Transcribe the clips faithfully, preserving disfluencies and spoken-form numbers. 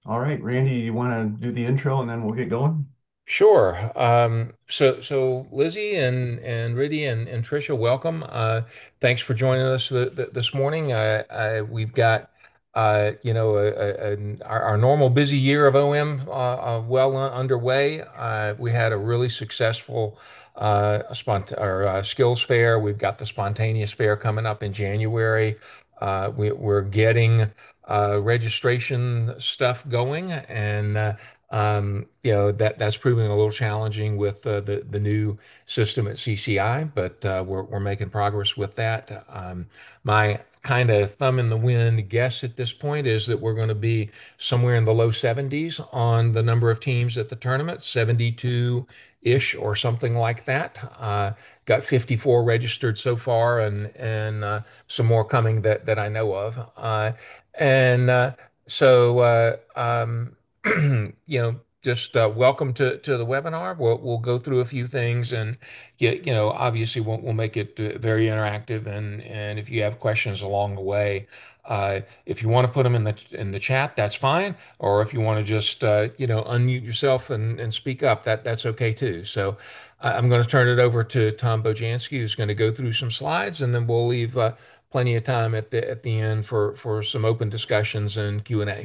All right, Randy, you want to do the intro and then we'll get going? Sure. Um, so, so Lizzie and and Riddy and, and Tricia, welcome. Uh, thanks for joining us th th this morning. I, I, we've got uh, you know a, a, an- our, our normal busy year of O M uh, uh, well uh, underway. Uh, we had a really successful uh, spont or uh, skills fair. We've got the spontaneous fair coming up in January. Uh, we, we're getting uh, registration stuff going and. Uh, um, you know that that's proving a little challenging with uh, the the new system at C C I, but uh, we're we're making progress with that. Um, my kind of thumb in the wind guess at this point is that we're going to be somewhere in the low seventies on the number of teams at the tournament, seventy-two-ish or something like that. Uh, got fifty-four registered so far, and and uh, some more coming that that I know of. Uh, and uh, so. Uh, um, you know, just uh, welcome to to the webinar. We'll we'll go through a few things, and you, you know, obviously we'll we'll make it uh, very interactive. And and if you have questions along the way, uh, if you want to put them in the in the chat, that's fine. Or if you want to just uh, you know unmute yourself and and speak up, that that's okay too. So I- I'm going to turn it over to Tom Bojanski, who's going to go through some slides, and then we'll leave uh, plenty of time at the at the end for for some open discussions and Q and A.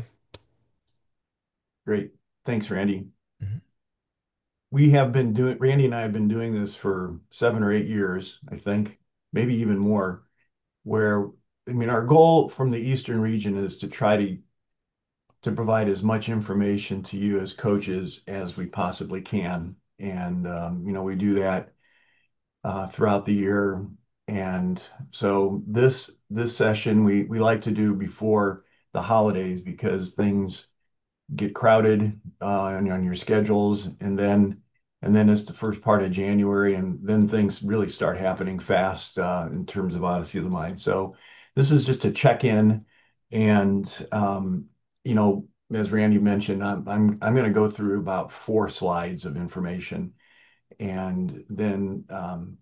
Great. Thanks, Randy. Mhm. We have been doing, Randy and I have been doing this for seven or eight years, I think, maybe even more, where, I mean, our goal from the Eastern region is to try to to provide as much information to you as coaches as we possibly can. And, um, you know, we do that uh, throughout the year. And so this this session we we like to do before the holidays because things get crowded uh, on, on your schedules, and then and then it's the first part of January, and then things really start happening fast uh, in terms of Odyssey of the Mind. So this is just a check-in, and um, you know, as Randy mentioned, I'm I'm I'm going to go through about four slides of information, and then um,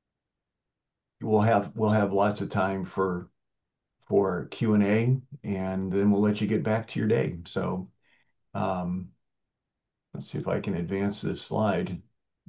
we'll have we'll have lots of time for for Q and A, and then we'll let you get back to your day. So. Um, Let's see if I can advance this slide.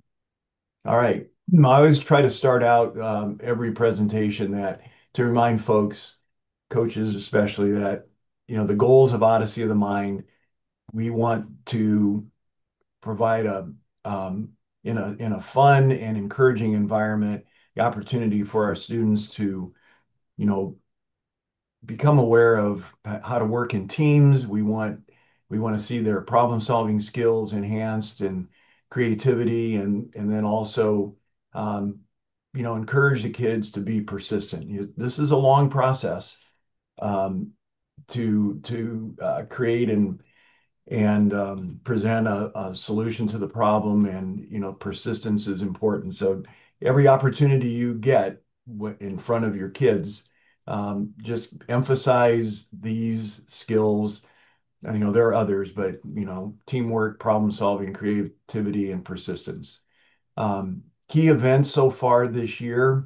All right. I always try to start out um, every presentation that to remind folks, coaches especially, that you know the goals of Odyssey of the Mind. We want to provide a um, in a in a fun and encouraging environment, the opportunity for our students to you know become aware of how to work in teams. We want we want to see their problem solving skills enhanced and creativity, and and then also um, you know encourage the kids to be persistent. You- This is a long process um, to to uh, create and and um, present a, a solution to the problem, and you know persistence is important. So every opportunity you get w- in front of your kids, um, just emphasize these skills. And, you know there are others, but you know teamwork, problem solving, creativity, and persistence. Um, key events so far this year.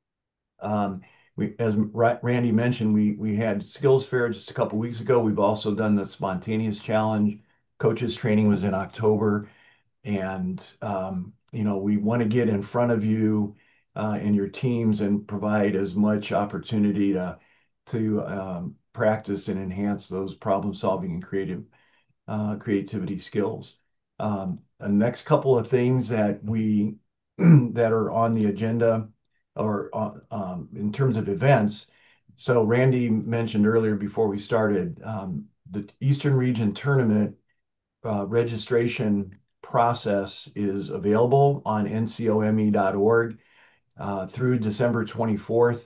Um, we, as Ra- Randy mentioned, we we had skills fair just a couple weeks ago. We've also done the spontaneous challenge. Coaches training was in October, and um, you know we want to get in front of you uh, and your teams and provide as much opportunity to to um, practice and enhance those problem solving and creative uh, creativity skills. Um, the next couple of things that we that are on the agenda or uh, um, in terms of events. So Randy mentioned earlier before we started um, the Eastern Region Tournament uh, registration process is available on N C O M E dot org uh, through December twenty-fourth.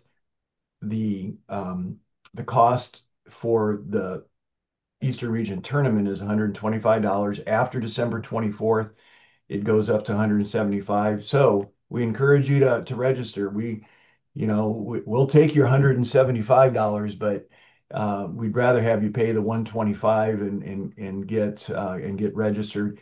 The um, the cost for the Eastern Region Tournament is one hundred twenty-five dollars. After December twenty-fourth, it goes up to one hundred seventy-five. So we encourage you to, to register. We, you know, we, we'll take your one hundred seventy-five dollars, but uh, we'd rather have you pay the one hundred twenty-five and and and get uh, and get registered.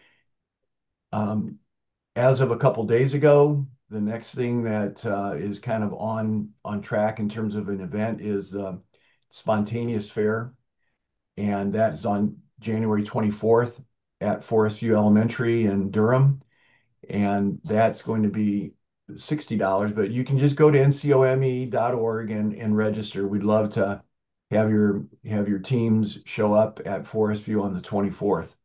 Um, as of a couple days ago, the next thing that uh, is kind of on on track in terms of an event is the Spontaneous Fair, and that is on January twenty-fourth at Forest View Elementary in Durham, and that's going to be sixty dollars, but you can just go to N C O M E dot org and, and register. We'd love to have your have your teams show up at Forest View on the twenty-fourth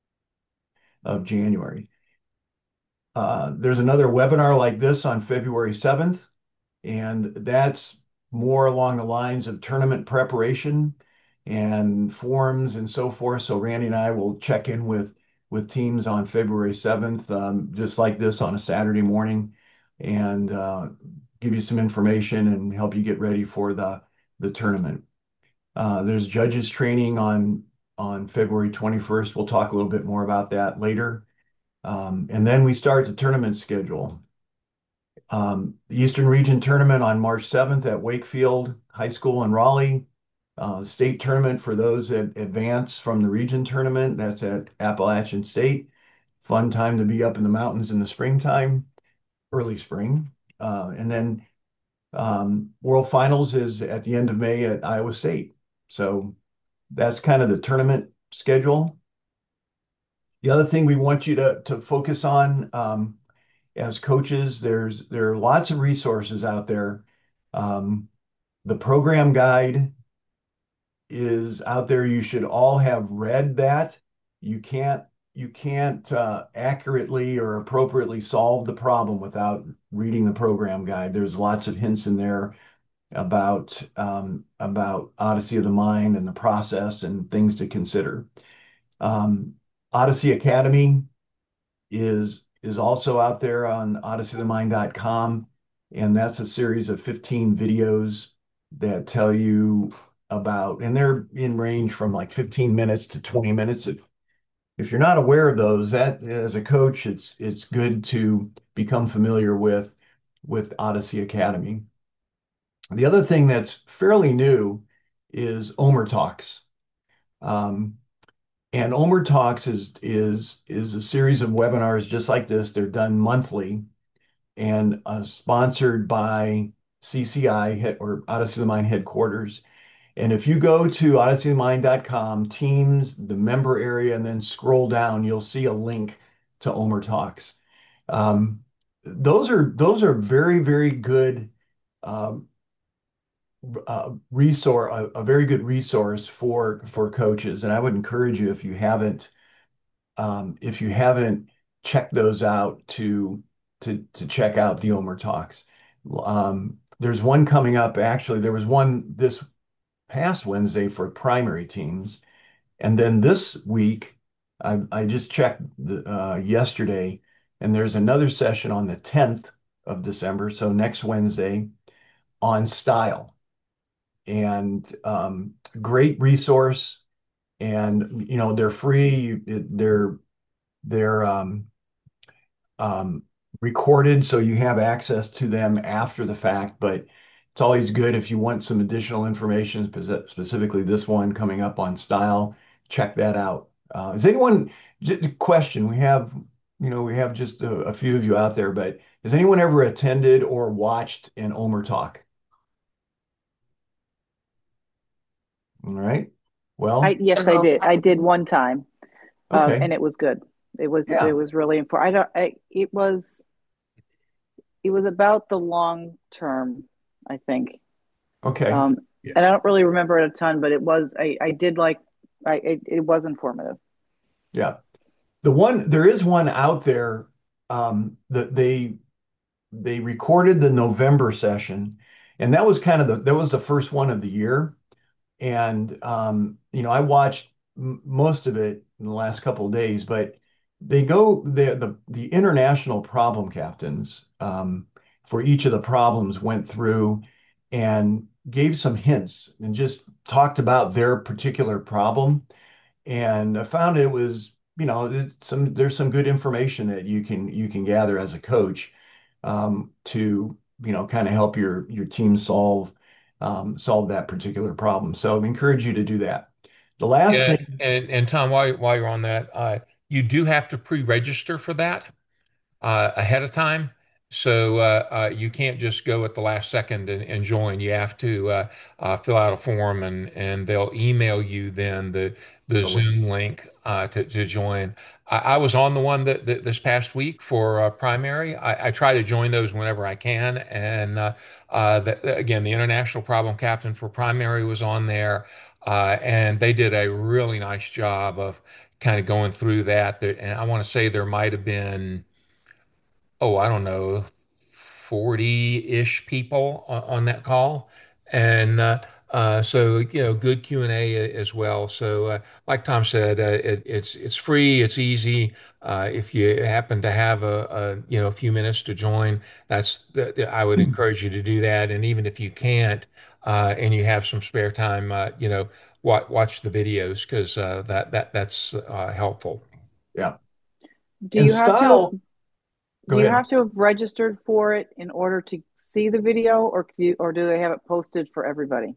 of January. Uh, there's another webinar like this on February seventh, and that's more along the lines of tournament preparation and forms and so forth. So Randy and I will check in with with teams on February seventh, um, just like this on a Saturday morning, and uh, give you some information and help you get ready for the the tournament. Uh, there's judges training on on February twenty-first. We'll talk a little bit more about that later. Um, and then we start the tournament schedule. Um, the Eastern Region Tournament on March seventh at Wakefield High School in Raleigh. Uh, state tournament for those that advance from the region tournament. That's at Appalachian State. Fun time to be up in the mountains in the springtime, early spring. Uh, and then um, World Finals is at the end of May at Iowa State. So that's kind of the tournament schedule. The other thing we want you to, to focus on, um, as coaches, there's there are lots of resources out there. Um, the program guide is out there. You should all have read that. You can't you can't uh, accurately or appropriately solve the problem without reading the program guide. There's lots of hints in there about um, about Odyssey of the Mind and the process and things to consider. Um, Odyssey Academy is is also out there on odyssey of the mind dot com, and that's a series of fifteen videos that tell you about, and they're in range from like fifteen minutes to twenty minutes. If if you're not aware of those, that as a coach, it's it's good to become familiar with with Odyssey Academy. The other thing that's fairly new is Omer Talks. Um, and Omer Talks is is is a series of webinars just like this. They're done monthly and uh, sponsored by C C I head, or Odyssey of the Mind headquarters. And if you go to odyssey of the mind dot com, teams, the member area, and then scroll down, you'll see a link to Omer Talks. Um, those are those are very, very good um, uh, resource, a, a very good resource for for coaches. And I would encourage you, if you haven't um, if you haven't checked those out, to to to check out the Omer Talks. Um, there's one coming up. Actually, there was one this past Wednesday for primary teams, and then this week, I, I just checked the, uh, yesterday, and there's another session on the tenth of December, so next Wednesday, on style. And um, great resource, and you know they're free. They're they're um, um, recorded, so you have access to them after the fact. But it's always good if you want some additional information, spe- specifically this one coming up on style. Check that out. Uh, is anyone, j- question, we have, you know, we have just a, a few of you out there, but has anyone ever attended or watched an Omer talk? All right. I Well, yes, I did. I did one time, um, okay. and it was good. It was it Yeah. was really important. I don't. I, it was it was about the long term, I think. Okay. Um, Yeah. and I don't really remember it a ton, but it was. I I did like. I it, it was informative. Yeah. The one, there is one out there um, that they they recorded the November session, and that was kind of the that was the first one of the year. And um, you know, I watched m most of it in the last couple of days, but they go the the the international problem captains um, for each of the problems went through and gave some hints and just talked about their particular problem. And I found it was, you know, it, some there's some good information that you can you can gather as a coach um, to, you know, kind of help your your team solve um, solve that particular problem. So I encourage you to do that. The last Yeah, thing, and and Tom, while while you're on that, uh, you do have to pre-register for that uh, ahead of time. So uh, uh, you can't just go at the last second and, and join. You have to uh, uh, fill out a form, and and they'll email you then the the The link. Zoom link uh, to to join. I, I was on the one that, that this past week for uh, primary. I, I try to join those whenever I can, and uh, uh, the, again, the international problem captain for primary was on there, uh, and they did a really nice job of kind of going through that. There- And I want to say there might have been, oh, I don't know, forty-ish people on, on that call. And uh, uh, so, you know, good Q and A as well. So, uh, like Tom said, uh, it, it's it's free, it's easy. Uh, if you happen to have a, a you know a few minutes to join, that's the, I would encourage you to do that. And even if you can't, uh, and you have some spare time, uh, you know, watch watch the videos because uh, that that that's uh, helpful. Yeah. Do And you have to style, go do you ahead. have to have registered for it in order to see the video, or do you, or do they have it posted for everybody?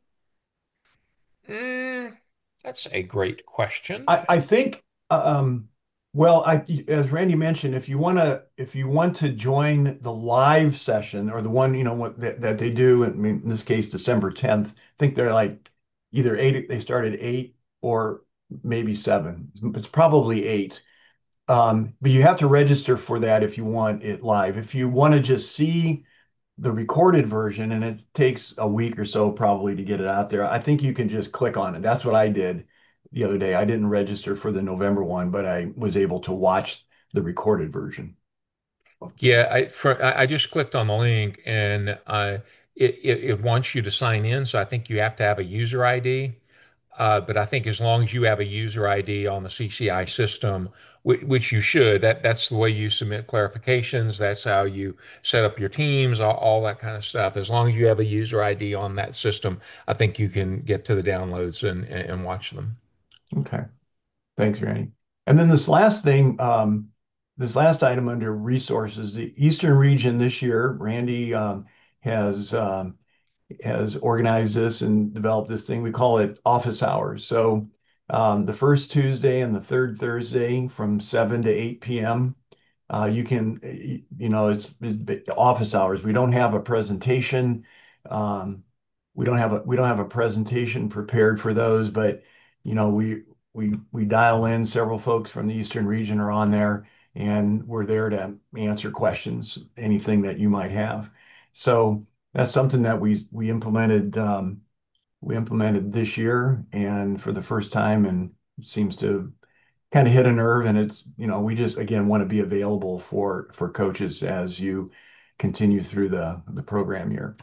Mm, that's a great question. I, I think, um, well, I, as Randy mentioned, if you want to, if you want to join the live session or the one, you know, what that, that they do, I mean, in this case, December tenth, I think they're like either eight, they start at eight or maybe seven. It's probably eight. Um, but you have to register for that if you want it live. If you want to just see the recorded version, and it takes a week or so probably to get it out there. I think you can just click on it. That's what I did the other day. I didn't register for the November one, but I was able to watch the recorded version. Yeah, I for I I just clicked on the link and uh, it, it it wants you to sign in. So I think you have to have a user I D. Uh, but I think as long as you have a user I D on the C C I system, which, which you should, that that's the way you submit clarifications. That's how you set up your teams, all, all that kind of stuff. As long as you have a user I D on that system, I think you can get to the downloads and and, and watch them. Okay. Thanks, Randy. And then this last thing, um, this last item under resources, the Eastern region this year, Randy um, has um, has organized this and developed this thing. We call it office hours. So um, the first Tuesday and the third Thursday from seven to eight p m. Uh, you can, you know, it's, it's office hours. We don't have a presentation. Um, we don't have a we don't have a presentation prepared for those, but you know, we we we dial in. Several folks from the Eastern region are on there, and we're there to answer questions, anything that you might have. So that's something that we we implemented um, we implemented this year, and for the first time, and it seems to kind of hit a nerve. And it's you know we just again want to be available for for coaches as you continue through the the program year.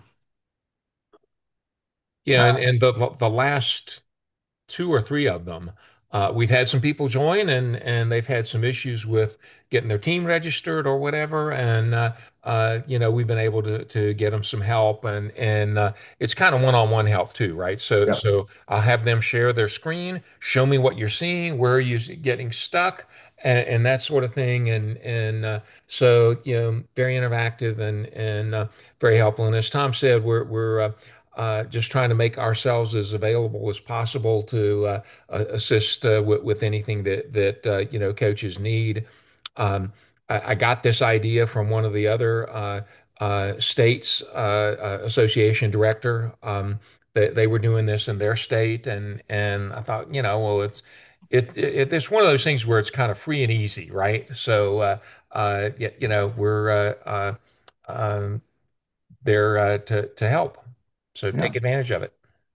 Yeah, and, and the the last two or three of them. Uh, we've had some people join and and they've had some issues with getting their team registered or whatever, and uh, uh, you know we've been able to to get them some help, and and uh, it's kind of one-on-one help too, right? So Yeah, so I'll have them share their screen, show me what you're seeing, where are you getting stuck, and, and that sort of thing, and and uh, so you know very interactive and and uh, very helpful. And as Tom said, we're we're uh, uh, just trying to make ourselves as available as possible to uh, uh, assist uh, with, with anything that that uh, you know coaches need. Um, I, I got this idea from one of the other uh, uh, states uh, uh, association director. Um, they, they were doing this in their state, and and I thought, you know, well, it's it, it it's one of those things where it's kind of free and easy, right? So uh, uh, you, you know, we're uh, uh, um, there uh, to to help. So yeah. take advantage of it.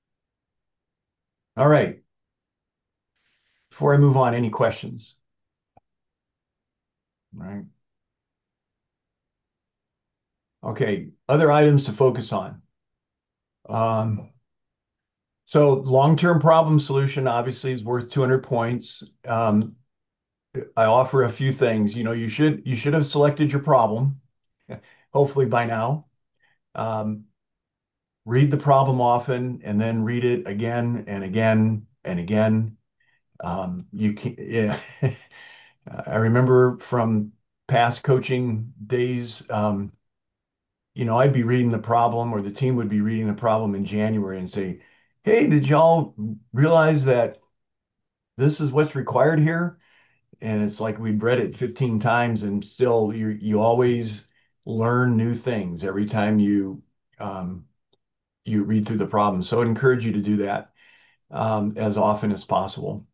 All right. Before I move on, any questions? All right. Okay. Other items to focus on. Um, so long-term problem solution obviously is worth two hundred points. Um, I offer a few things. You know, you should you should have selected your problem, hopefully by now. Um, read the problem often and then read it again and again and again. Um, you can, yeah. I remember from past coaching days, um, you know, I'd be reading the problem or the team would be reading the problem in January and say, "Hey, did y'all realize that this is what's required here?" And it's like we'd read it fifteen times and still you you always learn new things every time you um, you read through the problem. So I'd encourage you to do that um, as often as possible.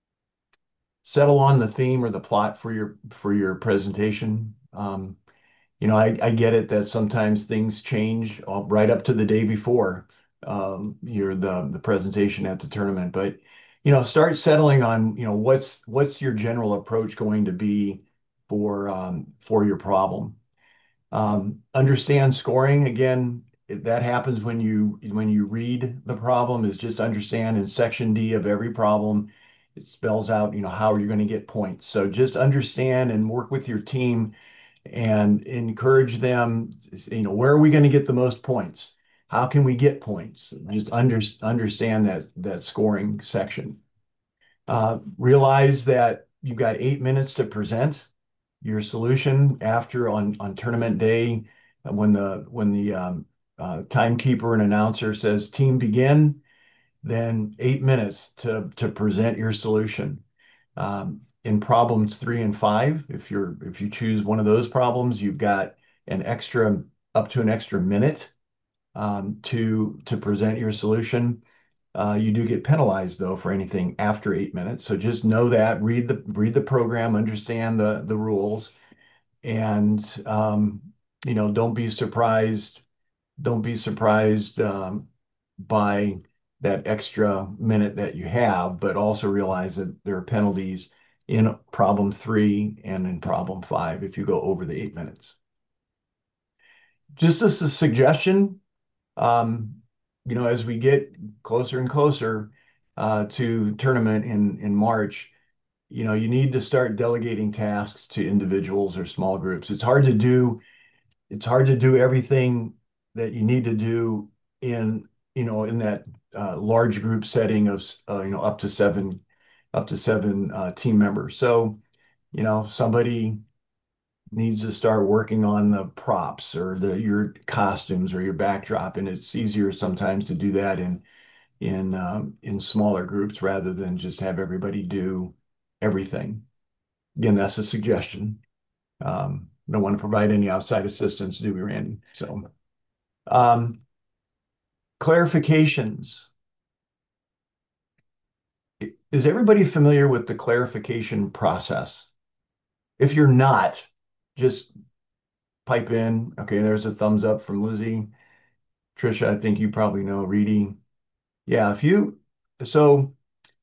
Settle on the theme or the plot for your for your presentation. Um, you know, I, I get it that sometimes things change uh, right up to the day before um, your the the presentation at the tournament. But you know, start settling on you know what's what's your general approach going to be for um, for your problem. Um, understand scoring again. That happens when you when you read the problem. Is just understand in section D of every problem, it spells out you know how you're going to get points. So just understand and work with your team and encourage them, you know, where are we going to get the most points? How can we get points? Just under, understand that that scoring section. Uh, realize that you've got eight minutes to present your solution after on on tournament day uh, when the when the um, uh, timekeeper and announcer says team begin, then eight minutes to to present your solution. Um, in problems three and five, if you're if you choose one of those problems, you've got an extra up to an extra minute um, to to present your solution. Uh, you do get penalized though for anything after eight minutes. So just know that, read the read the program, understand the the rules, and um, you know don't be surprised don't be surprised um, by that extra minute that you have, but also realize that there are penalties in problem three and in problem five if you go over the eight minutes. Just as a suggestion, um, you know, as we get closer and closer uh, to tournament in in March, you know, you need to start delegating tasks to individuals or small groups. It's hard to do it's hard to do everything that you need to do in, you know, in that uh, large group setting of, uh, you know, up to seven, up to seven uh, team members. So, you know, somebody needs to start working on the props or the your costumes or your backdrop, and it's easier sometimes to do that in in um, in smaller groups rather than just have everybody do everything. Again, that's a suggestion. Um, don't want to provide any outside assistance, do we, Randy? So, um, clarifications. Is everybody familiar with the clarification process? If you're not, just pipe in. Okay, there's a thumbs up from Lizzie. Trisha, I think you probably know. Reedy. Yeah, if you, so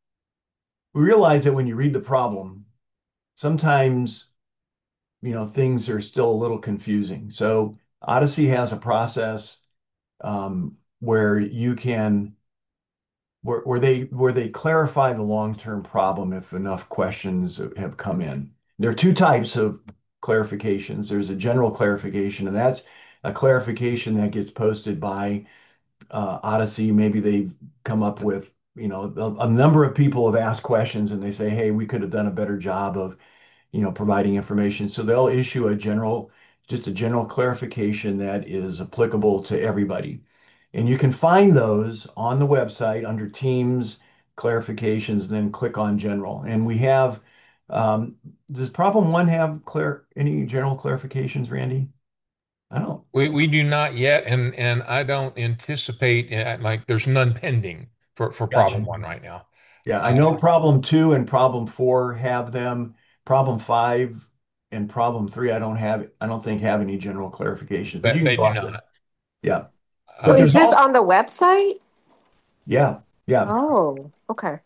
we realize that when you read the problem, sometimes, you know, things are still a little confusing. So Odyssey has a process um, where you can where, where they where they clarify the long-term problem if enough questions have come in. There are two types of clarifications. There's a general clarification, and that's a clarification that gets posted by uh, Odyssey. Maybe they've come up with, you know, a, a number of people have asked questions and they say, hey, we could have done a better job of, you know, providing information. So they'll issue a general, just a general clarification that is applicable to everybody. And you can find those on the website under Teams clarifications, and then click on General. And we have, um, does problem one have clear any general clarifications, Randy? I don't. We we do not yet, and and I don't anticipate uh, like there's none pending for for Gotcha. problem one right now. Yeah, I Uh, know problem two and problem four have them. Problem five and problem three, I don't have, I don't think have any general clarifications, but you that can they go do out there. not. Yeah. So But Uh, is there's this all, on the website? yeah, yeah. Oh, okay.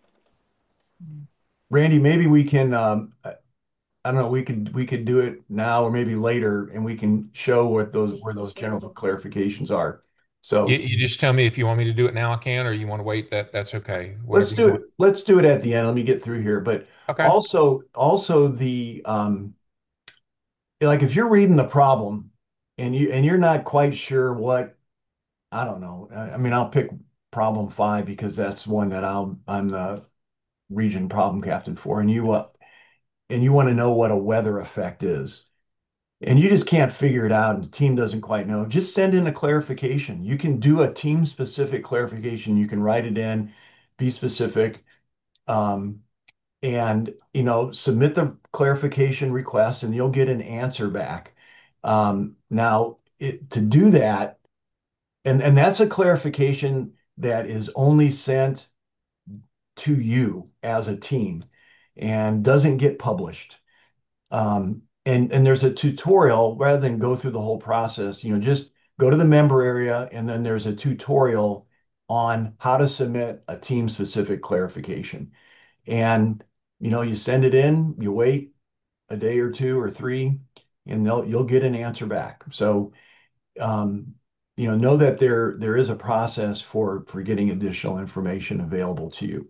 Randy, maybe we can, um, I I don't know, we could we could do it now or maybe later, and we can show what those where those general clarifications are. you, So you just tell me if you want me to do it now, I can, or you want to wait. That that's okay. let's Whatever you do want. it. Let's do it at the end. Let me get through here. But Okay. also, also the um, like if you're reading the problem and you and you're not quite sure what, I don't know. I, I mean, I'll pick problem five because that's one that I'll I'm the region problem captain for, and you uh, and you want to know what a weather effect is. And you just can't figure it out and the team doesn't quite know, just send in a clarification. You can do a team specific clarification. You can write it in, be specific, um, and you know, submit the clarification request and you'll get an answer back. Um, now, it, to do that, and, and that's a clarification that is only sent to you as a team and doesn't get published. Um, and, and there's a tutorial rather than go through the whole process, you know, just go to the member area and then there's a tutorial on how to submit a team specific clarification. And, you know, you send it in, you wait a day or two or three, and they'll you'll get an answer back. So, um, you know, know that there there is a process for for getting additional information available to you.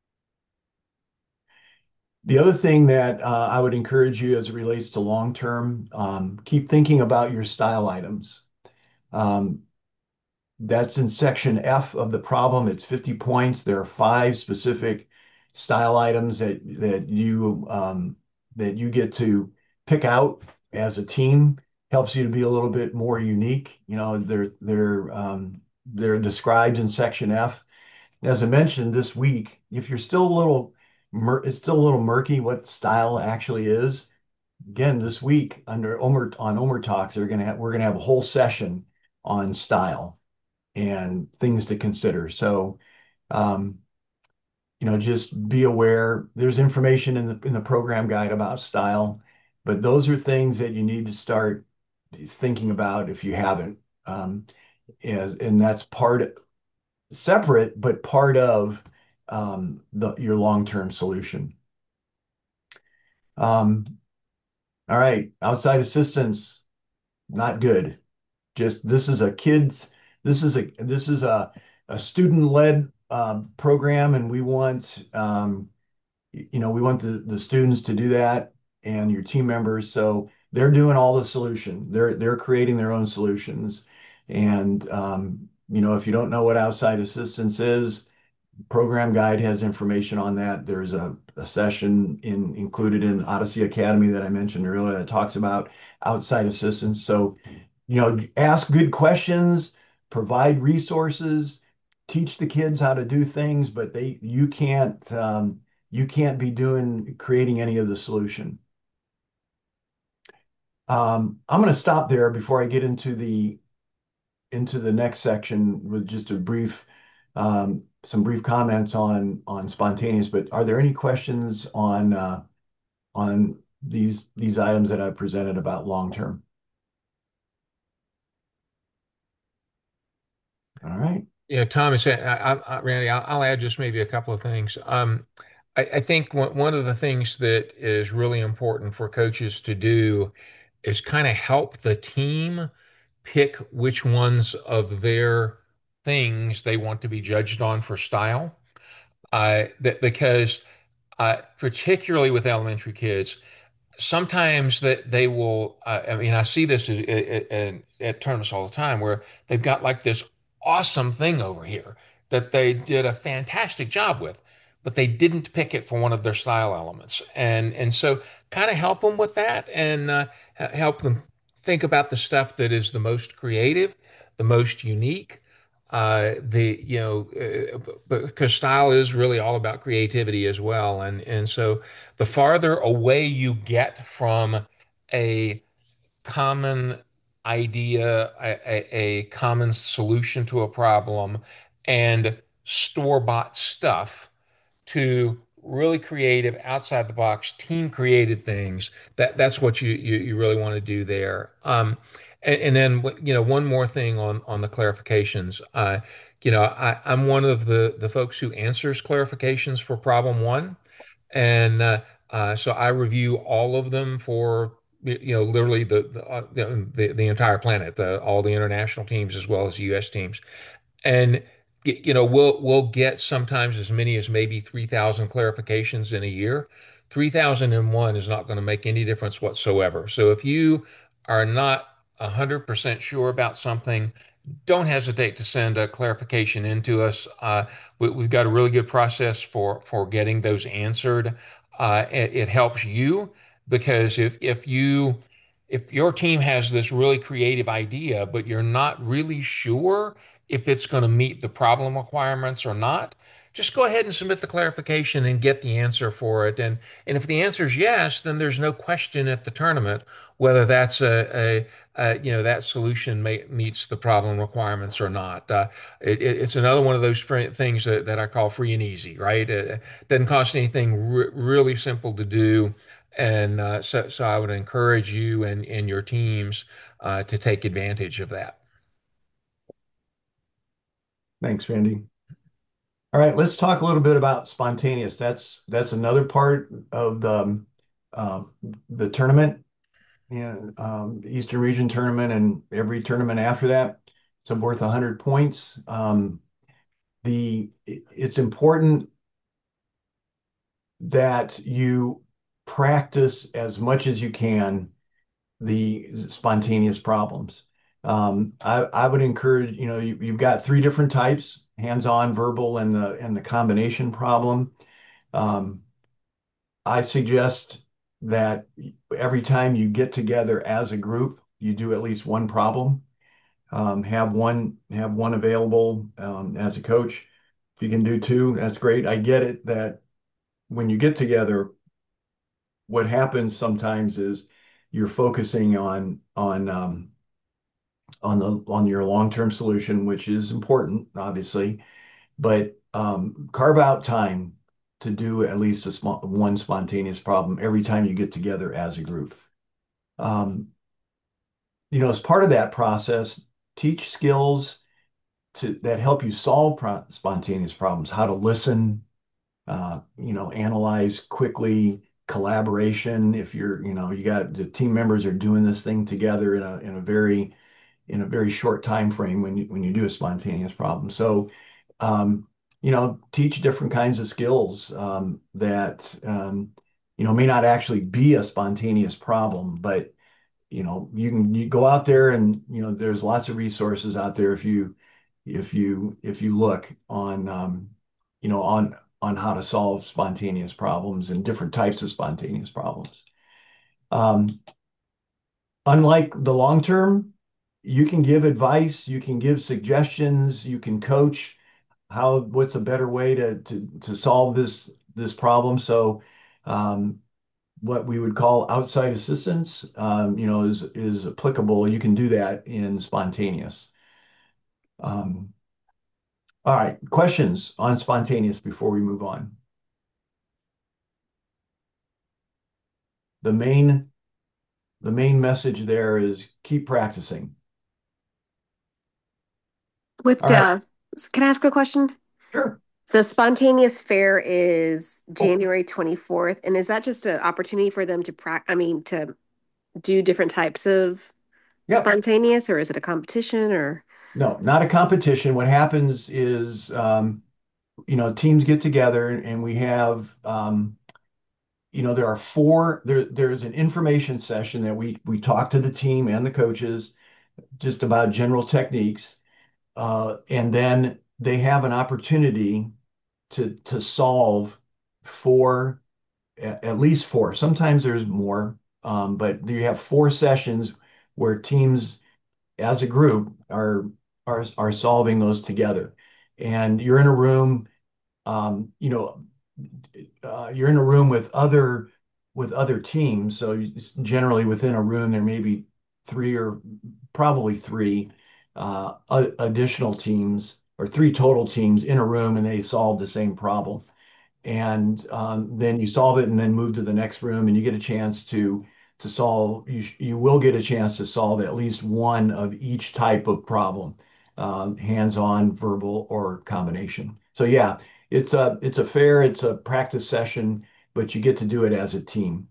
The other thing that uh, I would encourage you as it relates to long term, um, keep thinking about your style items. Um, that's in section F of the problem. It's fifty points. There are five specific style items that that you um, that you get to pick out as a team. Helps you to be a little bit more unique. You know, they're they're um, they're described in section F. As I mentioned this week, if you're still a little mur it's still a little murky what style actually is. Again, this week under Omer on Omer Talks, they're gonna have, we're gonna have a whole session on style and things to consider. So, um, you know, just be aware. There's information in the in the program guide about style, but those are things that you need to start thinking about if you haven't. Um, as, and that's part separate, but part of um, the, your long-term solution. Um, all right, outside assistance, not good. Just this is a kids, this is a this is a a student-led um, program, and we want um, you know we want the the students to do that and your team members. So they're doing all the solution. They're they're creating their own solutions, and um, you know if you don't know what outside assistance is, program guide has information on that. There's a, a session in included in Odyssey Academy that I mentioned earlier that talks about outside assistance. So, you know, ask good questions, provide resources, teach the kids how to do things, but they you can't um, you can't be doing creating any of the solution. Um, I'm going to stop there before I get into the into the next section with just a brief, um, some brief comments on on spontaneous. But are there any questions on uh, on these these items that I've presented about long term? All right. Yeah, Thomas, I, I, I, Randy, I'll, I'll add just maybe a couple of things. Um, I, I think one, one of the things that is really important for coaches to do is kind of help the team pick which ones of their things they want to be judged on for style. Uh, that because uh, particularly with elementary kids, sometimes that they will uh, I mean I see this at, at, at tournaments all the time where they've got like this awesome thing over here that they did a fantastic job with, but they didn't pick it for one of their style elements, and and so kind of help them with that, and uh, help them think about the stuff that is the most creative, the most unique, uh, the you know uh, because style is really all about creativity as well, and and so the farther away you get from a common idea, a, a, a common solution to a problem, and store-bought stuff to really creative, outside the box, team created things. That that's what you you, you really want to do there. Um, and, and then you know one more thing on on the clarifications. Uh, you know I, I'm one of the the folks who answers clarifications for problem one, and uh, uh, so I review all of them for you know literally the the, uh, the, the entire planet, the, all the international teams as well as U S teams. And you know we'll we'll get sometimes as many as maybe three thousand clarifications in a year. three thousand one is not going to make any difference whatsoever. So if you are not one hundred percent sure about something, don't hesitate to send a clarification into us. Uh, we, we've got a really good process for for getting those answered. Uh, it, it helps you because if if you if your team has this really creative idea, but you're not really sure if it's going to meet the problem requirements or not, just go ahead and submit the clarification and get the answer for it. And and if the answer is yes, then there's no question at the tournament whether that's a, a, a you know that solution may, meets the problem requirements or not. Uh, it, it- it's another one of those fr things that, that I call free and easy, right? It doesn't cost anything, re really simple to do. And uh, so, so I would encourage you and, and your teams uh, to take advantage of that. Thanks, Randy. All right, let's talk a little bit about spontaneous. That's that's another part of the um, uh, the tournament, yeah, um, the Eastern Region tournament, and every tournament after that. It's worth one hundred points. Um, the it- it's important that you practice as much as you can the spontaneous problems. Um, I, I would encourage, you know, you, you've got three different types: hands-on, verbal, and the and the combination problem. Um, I suggest that every time you get together as a group, you do at least one problem. Um, have one have one available um, as a coach. If you can do two, that's great. I get it that when you get together, what happens sometimes is you're focusing on on um, on the on your long-term solution, which is important, obviously, but um, carve out time to do at least a small one spontaneous problem every time you get together as a group. Um, you know, as part of that process, teach skills to that help you solve pro spontaneous problems, how to listen, uh, you know, analyze quickly, collaboration. If you're, you know, you got the team members are doing this thing together in a in a very in a very short time frame when you when you do a spontaneous problem. So, um, you know, teach different kinds of skills um, that um, you know may not actually be a spontaneous problem, but you know you can you go out there and you know there's lots of resources out there if you if you if you look on um, you know on on how to solve spontaneous problems and different types of spontaneous problems. Um, Unlike the long term, you can give advice, you can give suggestions, you can coach how what's a better way to to to solve this this problem. So um, what we would call outside assistance, um, you know, is is applicable. You can do that in spontaneous. Um, all right, questions on spontaneous before we move on. The main the main message there is keep practicing. With All right, the, can I ask a question? sure. The spontaneous fair is Oh, January twenty-fourth, and is that just an opportunity for them to prac, I mean, to do different types of yep. spontaneous, or is it a competition or? No, not a competition. What happens is, um, you know, teams get together and we have, um, you know, there are four, there, there's an information session that we, we talk to the team and the coaches just about general techniques. Uh, and then they have an opportunity to, to solve four, at, at least four. Sometimes there's more, um, but you have four sessions where teams as a group are are are solving those together. And you're in a room, um, you know, uh, you're in a room with other with other teams. So you, generally within a room, there may be three or probably three uh, additional teams or three total teams in a room, and they solve the same problem and um, then you solve it and then move to the next room and you get a chance to to solve you you will get a chance to solve at least one of each type of problem, um, hands-on, verbal, or combination. So yeah, it's a it's a fair, it's a practice session, but you get to do it as a team.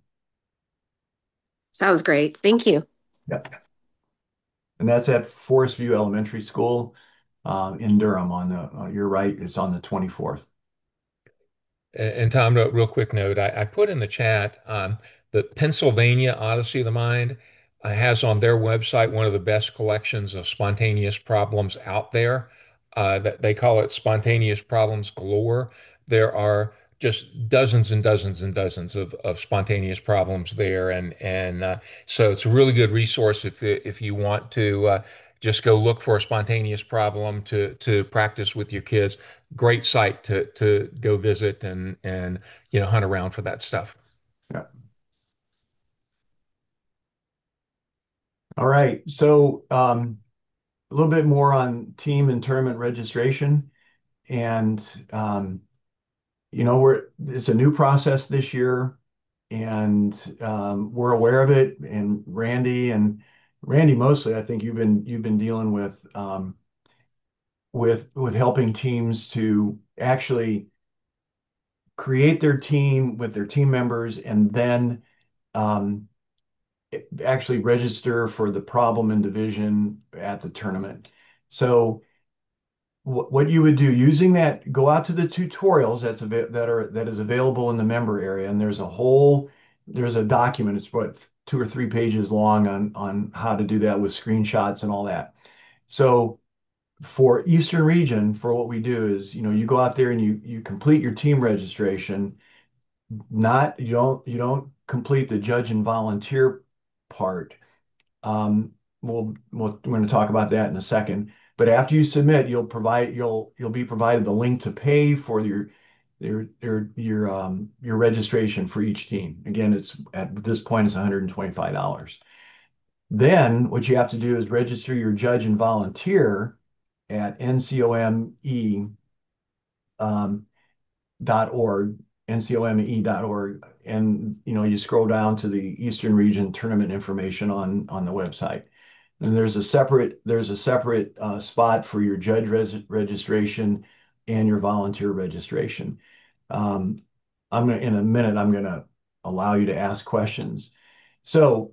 Sounds great. Thank you. Yep. And that's at Forest View Elementary School um, in Durham on the uh, you're right, it's on the twenty-fourth. And Tom, a real quick note, I, I put in the chat um, the Pennsylvania Odyssey of the Mind uh, has on their website one of the best collections of spontaneous problems out there. Uh, that they call it Spontaneous Problems Galore. There are just dozens and dozens and dozens of, of spontaneous problems there, and and uh, so it's a really good resource if if you want to uh, just go look for a spontaneous problem to to practice with your kids. Great site to to go visit and and you know hunt around for that stuff. Yeah. All right. So um, a little bit more on team and tournament registration. And um, you know, we're it's a new process this year, and um, we're aware of it. And Randy and Randy mostly, I think you've been you've been dealing with um, with with helping teams to actually create their team with their team members, and then um, actually register for the problem and division at the tournament. So wh- what you would do using that, go out to the tutorials that's ava- that are that is available in the member area, and there's a whole there's a document. It's what two or three pages long on on how to do that with screenshots and all that. So for Eastern Region, for what we do is, you know, you go out there and you you complete your team registration. Not you don't you don't complete the judge and volunteer part. Um, we'll, we'll we're going to talk about that in a second. But after you submit, you'll provide you'll you'll be provided the link to pay for your your your your um your registration for each team. Again, it's at this point it's one hundred twenty-five dollars. Then what you have to do is register your judge and volunteer at N C O M E um, dot org, N C O M E dot org, and you know you scroll down to the Eastern Region tournament information on on the website. And there's a separate there's a separate uh, spot for your judge res registration and your volunteer registration. Um, I'm gonna in a minute I'm gonna allow you to ask questions. So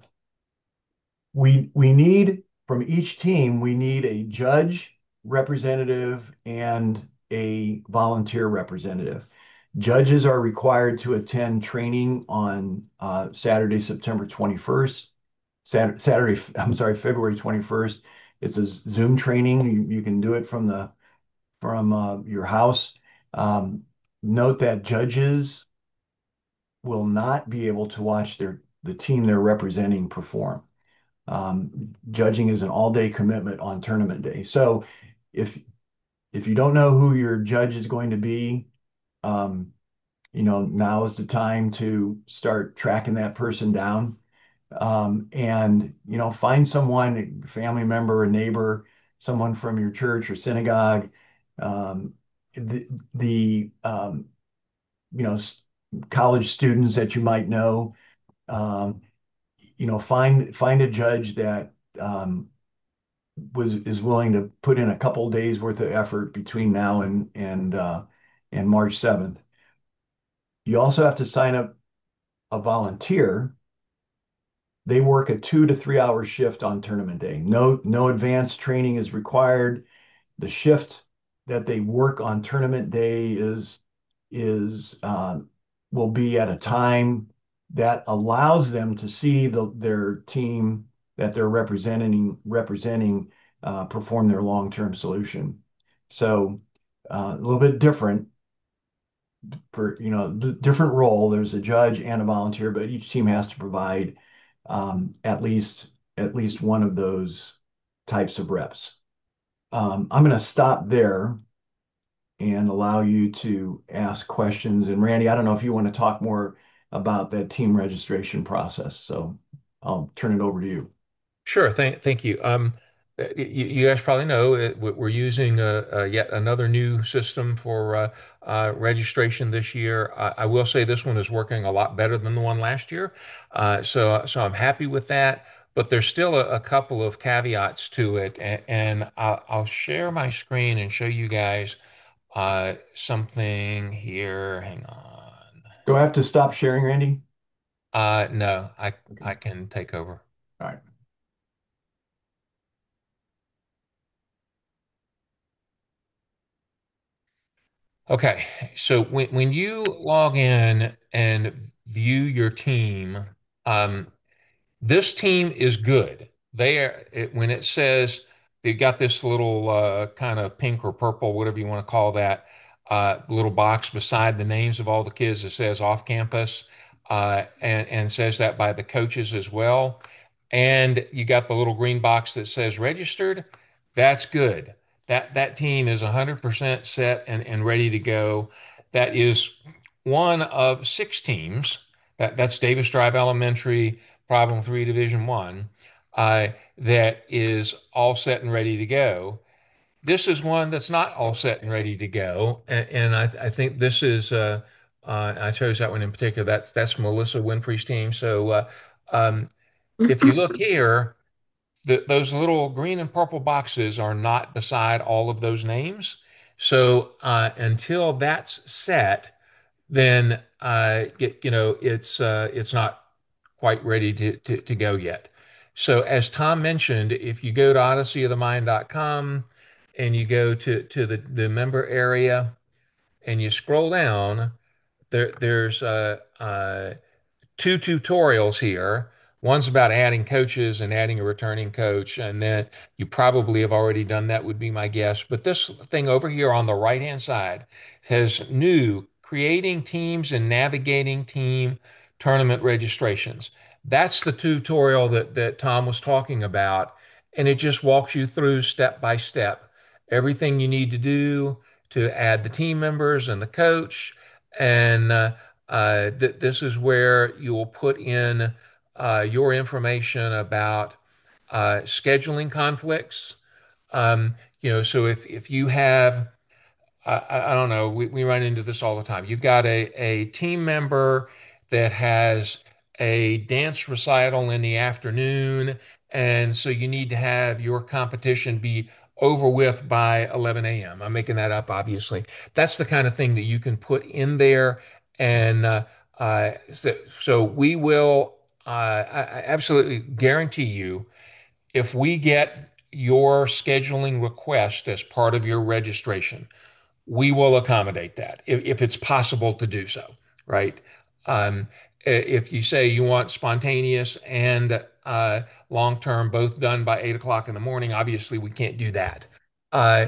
we we need from each team we need a judge representative and a volunteer representative. Judges are required to attend training on uh, Saturday, September twenty-first. Saturday, Saturday, I'm sorry, February twenty-first. It's a Zoom training. You, you can do it from the from uh, your house. Um, Note that judges will not be able to watch their the team they're representing perform. Um, judging is an all-day commitment on tournament day. So if if you don't know who your judge is going to be, um, you know, now is the time to start tracking that person down. Um, and, you know, find someone, a family member, a neighbor, someone from your church or synagogue, um, the, the um, you know, college students that you might know, um, you know, find find a judge that um, was is willing to put in a couple days worth of effort between now and and uh, and March seventh. You also have to sign up a volunteer. They work a two to three hour shift on tournament day. No, no advanced training is required. The shift that they work on tournament day is is uh, will be at a time that allows them to see the, their team that they're representing representing uh, perform their long-term solution. So uh, a little bit different for you know the different role. There's a judge and a volunteer, but each team has to provide um, at least at least one of those types of reps. Um, I'm going to stop there and allow you to ask questions. And Randy, I don't know if you want to talk more about that team registration process, so I'll turn it over to you. Sure. Thank, thank you. Um, uh, you, you guys probably know uh, we- we're using uh, uh, yet another new system for uh, uh, registration this year. I, I will say this one is working a lot better than the one last year, uh, so so I'm happy with that. But there's still a, a couple of caveats to it, and, and I'll, I'll share my screen and show you guys uh, something here. Hang on. Do I have to stop sharing, Randy? Uh, no, I Okay. I can take over. All right. Okay, so when when you log in and view your team, um, this team is good. They are it, when it says they got this little uh, kind of pink or purple, whatever you want to call that, uh, little box beside the names of all the kids that says off campus, uh, and and says that by the coaches as well. And you got the little green box that says registered. That's good. That that team is one hundred percent set and, and ready to go. That is one of six teams. That that's Davis Drive Elementary, Problem Three, Division One, uh, that is all set and ready to go. This is one that's not all set and ready to go, and, and I, I think this is. Uh, uh, I chose that one in particular. That's that's Melissa Winfrey's team. So uh, um, if you look here the, those little green and purple boxes are not beside all of those names. So uh, until that's set, then uh, it, you know it's uh, it's not quite ready to, to, to go yet. So as Tom mentioned, if you go to odyssey of the mind dot com and you go to, to the, the member area and you scroll down, there there's uh, uh, two tutorials here. One's about adding coaches and adding a returning coach, and then you probably have already done that, would be my guess. But this thing over here on the right-hand side says new, creating teams and navigating team tournament registrations. That's the tutorial that, that Tom was talking about, and it just walks you through step by step everything you need to do to add the team members and the coach. And uh, uh, th this is where you will put in uh, your information about uh, scheduling conflicts. Um, you know, so if if you have I, I don't know. We, we run into this all the time. You've got a, a team member that has a dance recital in the afternoon, and so you need to have your competition be over with by eleven a m. I'm making that up, obviously. That's the kind of thing that you can put in there. And uh, uh, so, so we will, uh, I, I absolutely guarantee you, if we get your scheduling request as part of your registration, we will accommodate that if, if it's possible to do so, right? Um, if you say you want spontaneous and uh, long term both done by eight o'clock in the morning, obviously we can't do that. Uh,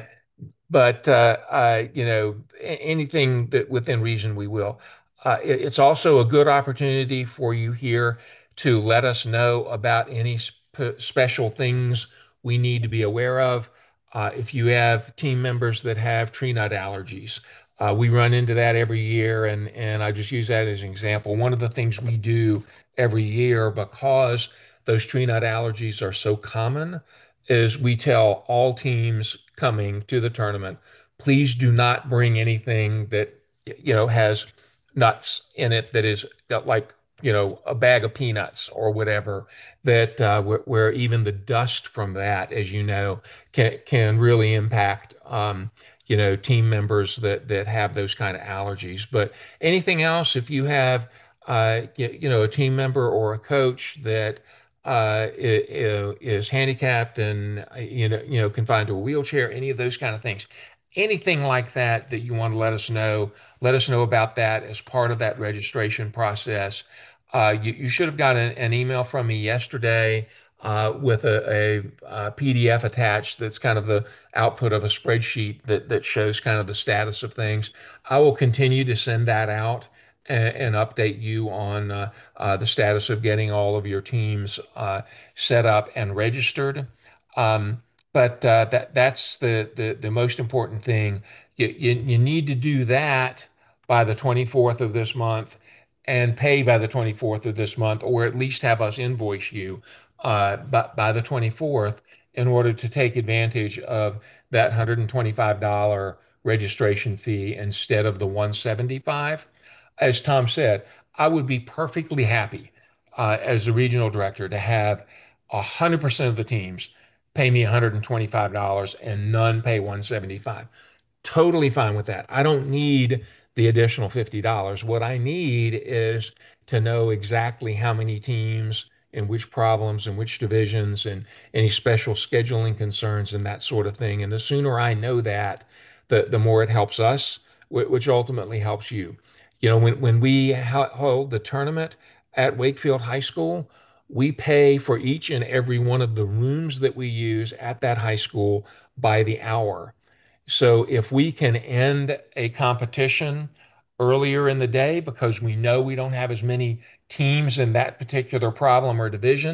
but uh, uh, you know, anything that within reason we will. Uh, it- it's also a good opportunity for you here to let us know about any sp special things we need to be aware of. Uh, if you have team members that have tree nut allergies, uh, we run into that every year, and and I just use that as an example. One of the things we do every year, because those tree nut allergies are so common, is we tell all teams coming to the tournament, please do not bring anything that you know has nuts in it that is got like you know a bag of peanuts or whatever that uh, where, where even the dust from that, as you know, can can really impact um, you know team members that that have those kind of allergies. But anything else, if you have uh, you, you know a team member or a coach that uh, is, is handicapped and you know you know confined to a wheelchair, any of those kind of things, anything like that that you want to let us know, let us know about that as part of that registration process. Uh, you, you should have gotten an, an email from me yesterday uh, with a, a, a P D F attached that's kind of the output of a spreadsheet that, that shows kind of the status of things. I will continue to send that out and, and update you on uh, uh, the status of getting all of your teams uh, set up and registered. Um, but uh, that that's the, the the most important thing. You, you you need to do that by the twenty-fourth of this month and pay by the twenty-fourth of this month, or at least have us invoice you uh, by, by the twenty-fourth in order to take advantage of that one hundred twenty-five dollars registration fee instead of the one hundred seventy-five dollars. As Tom said, I would be perfectly happy uh, as the regional director to have one hundred percent of the teams pay me one hundred twenty-five dollars and none pay one hundred seventy-five dollars. Totally fine with that. I don't need the additional fifty dollars. What I need is to know exactly how many teams and which problems and which divisions and any special scheduling concerns and that sort of thing. And the sooner I know that, the, the more it helps us, which ultimately helps you. You know, when, when we hold the tournament at Wakefield High School, we pay for each and every one of the rooms that we use at that high school by the hour. So if we can end a competition earlier in the day because we know we don't have as many teams in that particular problem or division,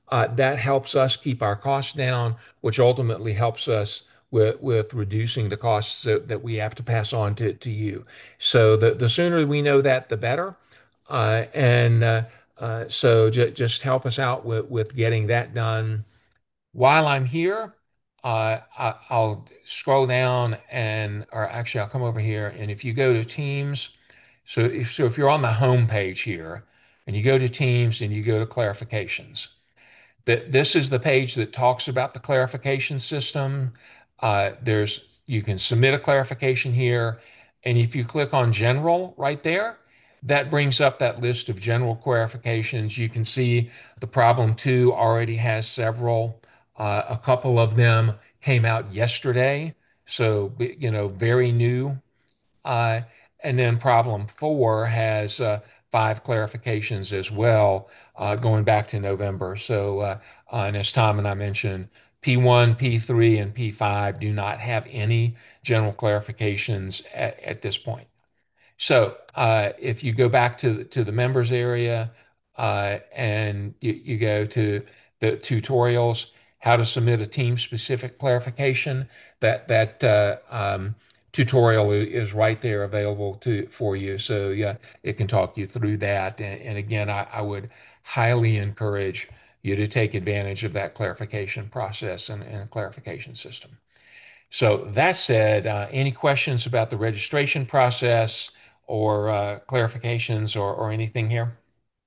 Uh, that helps us keep our costs down, which ultimately helps us with, with reducing the costs that, that we have to pass on to, to you. So the, the sooner we know that, the better. Uh, and uh, uh, so j just help us out with, with getting that done. While I'm here, uh, I, I'll scroll down and, or actually, I'll come over here. And if you go to Teams, so if, so if you're on the home page here and you go to Teams and you go to clarifications, that this is the page that talks about the clarification system. Uh, there's you can submit a clarification here, and if you click on general right there, that brings up that list of general clarifications. You can see the problem two already has several. Uh, a couple of them came out yesterday, so you know very new. Uh, and then problem four has uh, five clarifications as well, uh, going back to November. So, uh, uh, and as Tom and I mentioned, P one, P three, and P five do not have any general clarifications at, at this point. So uh, if you go back to to the members area uh, and you, you go to the tutorials, how to submit a team specific clarification, that that uh, um, tutorial is right there available to for you. So yeah, it can talk you through that. And, and again, I, I would highly encourage you to take advantage of that clarification process and, and clarification system. So that said, uh, any questions about the registration process or uh, clarifications or, or anything here?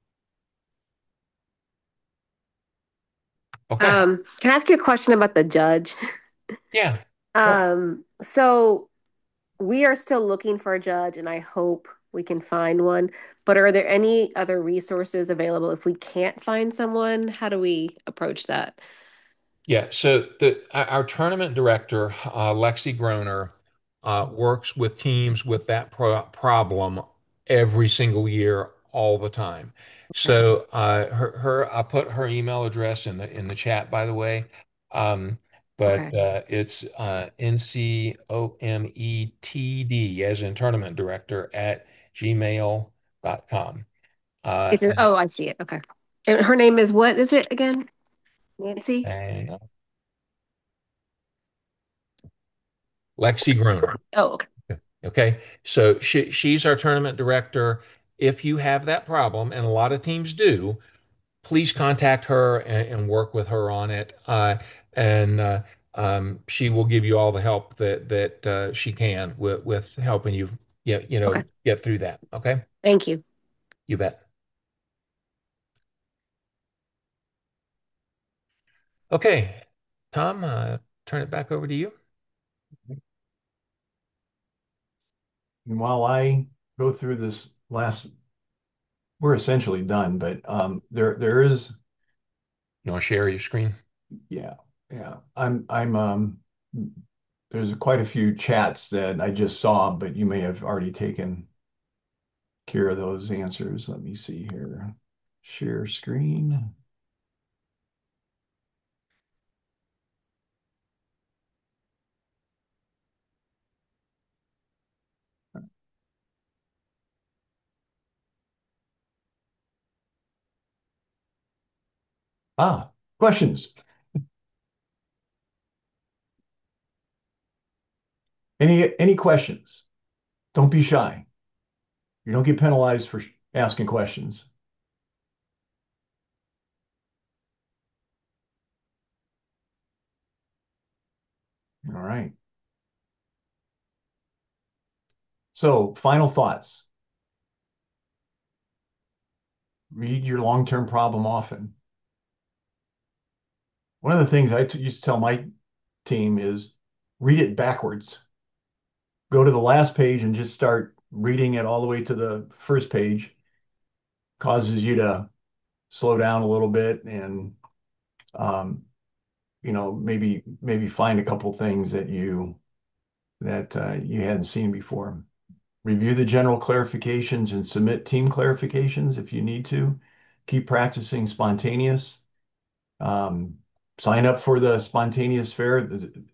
Okay. Um, can I ask you a question about the judge? Yeah. Sure. Um, so we are still looking for a judge, and I hope we can find one. But are there any other resources available if we can't find someone? How do we approach that? Yeah, so the our tournament director, uh, Lexi Groner, uh, works with teams with that pro problem every single year, all the time. Okay. So uh, her, her, I put her email address in the in the chat, by the way. Um, but Okay. uh, it's uh, N C O M E T D as in tournament director at gmail dot com. Uh, Is it, oh, I see it. Okay. And her name is what is it again? Nancy? and Lexi Groner. Oh, okay. Okay, so she she's our tournament director. If you have that problem, and a lot of teams do, please contact her and, and work with her on it. Uh, and uh, um, she will give you all the help that that uh, she can with with helping you get you Okay. know get through that. Okay, Thank you. you bet. Okay, Tom, uh, turn it back over to you. And while I go through this last, we're essentially done, but um, there there is, You want to share your screen? yeah, yeah. I'm I'm um, there's quite a few chats that I just saw, but you may have already taken care of those answers. Let me see here. Share screen. Ah, questions. Any any questions? Don't be shy. You don't get penalized for asking questions. All right. So, final thoughts. Read your long-term problem often. One of the things I t- used to tell my team is read it backwards. Go to the last page and just start reading it all the way to the first page. Causes you to slow down a little bit and um, you know maybe maybe find a couple things that you that uh, you hadn't seen before. Review the general clarifications and submit team clarifications if you need to. Keep practicing spontaneous. Um, sign up for the spontaneous fair.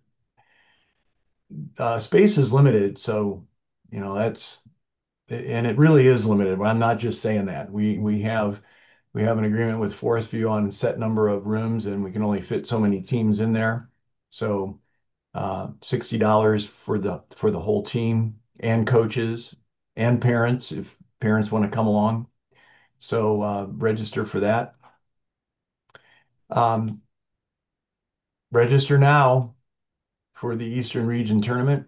Uh, space is limited, so you know that's and it really is limited. I'm not just saying that. We we have We have an agreement with Forest View on a set number of rooms, and we can only fit so many teams in there. So uh, sixty dollars for the for the whole team and coaches and parents if parents want to come along. So uh, register for that. Um, register now for the Eastern Region Tournament.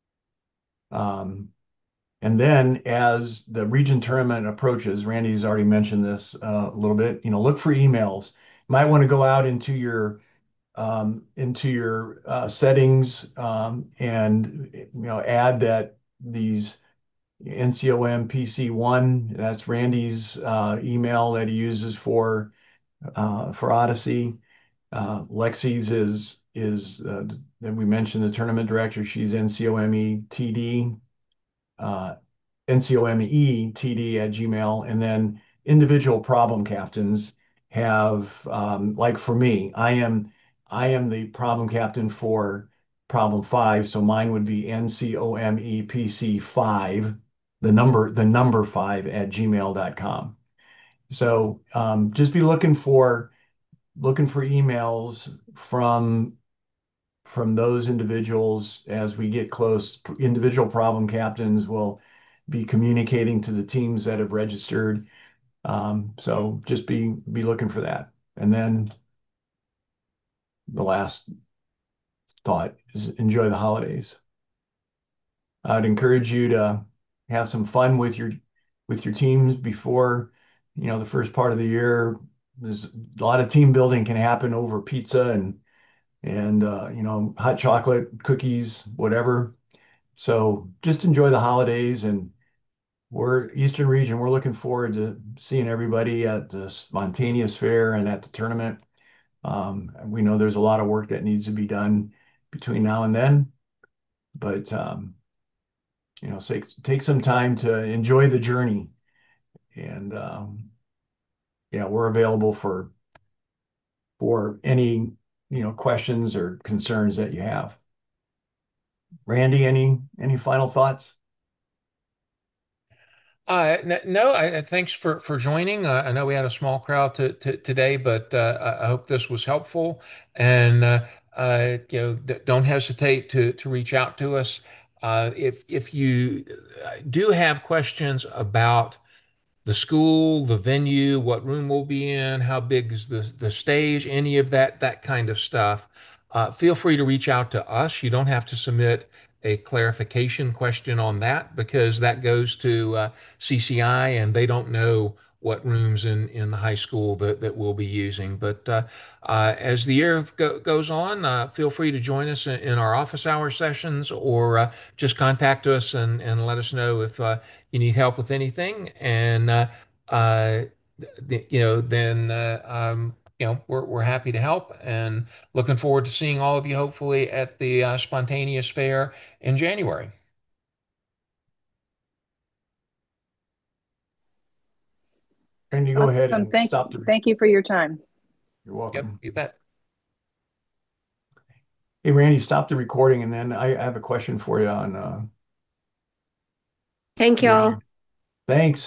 Um, and then as the region tournament approaches, Randy's already mentioned this uh, a little bit, you know, look for emails. You might want to go out into your um, into your uh, settings um, and you know add that these NCOM P C one, that's Randy's uh, email that he uses for uh, for Odyssey. Uh, Lexi's is is uh, that we mentioned the tournament director. She's N C O M E T D, uh, N C O M E T D at Gmail, and then individual problem captains have um, like for me, I am I am the problem captain for problem five, so mine would be N C O M E P C five, the number the number five at gmail dot com. So um, just be looking for looking for emails from from those individuals as we get close. Individual problem captains will be communicating to the teams that have registered. Um, so just be be looking for that. And then the last thought is enjoy the holidays. I'd encourage you to have some fun with your with your teams before, you know, the first part of the year. There's a lot of team building can happen over pizza and and uh, you know, hot chocolate, cookies, whatever. So just enjoy the holidays, and we're Eastern Region. We're looking forward to seeing everybody at the Spontaneous Fair and at the tournament. Um, we know there's a lot of work that needs to be done between now and then, but um, you know, take take some time to enjoy the journey. And um, yeah, we're available for for any you know questions or concerns that you have. Randy, any any final thoughts? Uh, n- no, I, I- thanks for for joining. Uh, I know we had a small crowd to, to, today, but uh, I I hope this was helpful. And uh, uh, you know, d- don't hesitate to to reach out to us. Uh, if if you uh, do have questions about the school, the venue, what room we'll be in, how big is the the stage, any of that that kind of stuff. Uh, feel free to reach out to us. You don't have to submit a clarification question on that because that goes to uh, C C I and they don't know what rooms in, in the high school that, that we'll be using. But uh, uh, as the year go, goes on, uh, feel free to join us in, in our office hour sessions or uh, just contact us and, and let us know if uh, you need help with anything, and uh, uh, th- you know, then uh, um, you know, we're we're happy to help, and looking forward to seeing all of you hopefully at the uh, Spontaneous Fair in January. And you go ahead Awesome. and Thank stop the. thank you for your time. You're Yep, welcome. you bet. Hey, Randy, stop the recording, and then I, I have a question for you on uh, Thank your. y'all. Thanks.